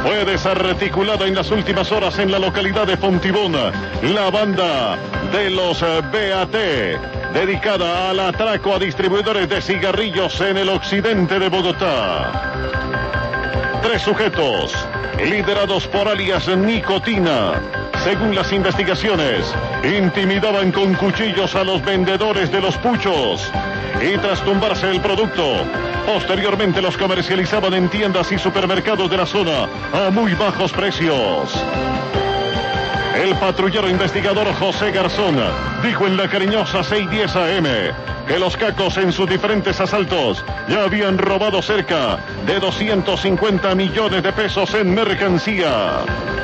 fue desarticulada en las últimas horas en la localidad de Fontibón. La banda de los BAT, dedicada al atraco a distribuidores de cigarrillos en el occidente de Bogotá. 3 sujetos, liderados por alias Nicotina, según las investigaciones, intimidaban con cuchillos a los vendedores de los puchos y tras tumbarse el producto, posteriormente los comercializaban en tiendas y supermercados de la zona a muy bajos precios. El patrullero investigador José Garzón dijo en la cariñosa 610 AM que los cacos en sus diferentes asaltos ya habían robado cerca de 250 millones de pesos en mercancía.